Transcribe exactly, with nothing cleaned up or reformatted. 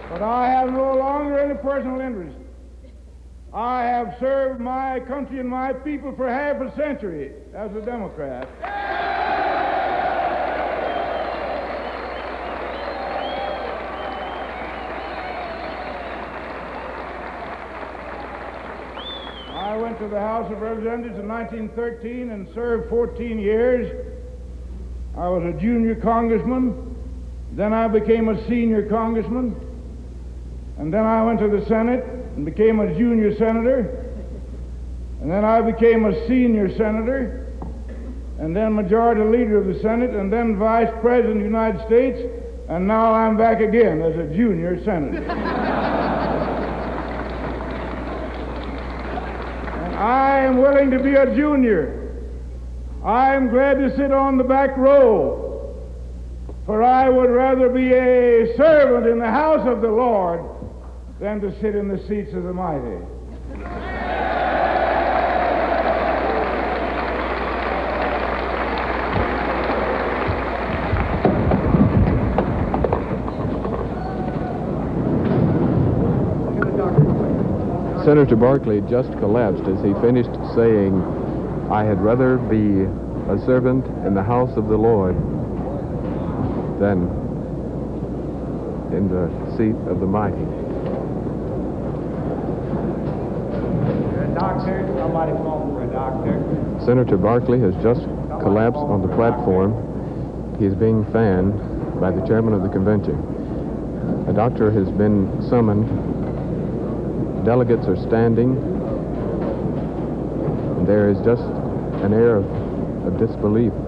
But I have no longer any personal interest. I have served my country and my people for half a century as a Democrat. I went to the House of Representatives in nineteen thirteen and served fourteen years. I was a junior congressman. Then I became a senior congressman. And then I went to the Senate and became a junior senator. And then I became a senior senator. And then majority leader of the Senate. And then vice president of the United States. And now I'm back again as a junior senator. And I am willing to be a junior. I am glad to sit on the back row. For I would rather be a servant in the house of the Lord than to sit in the seats of the mighty. Senator Barkley just collapsed as he finished saying, "I had rather be a servant in the house of the Lord than in the seat of the mighty." Doctor, somebody call for a doctor. Senator Barkley has just collapsed on the platform. He is being fanned by the chairman of the convention. A doctor has been summoned. Delegates are standing. And there is just an air of, of disbelief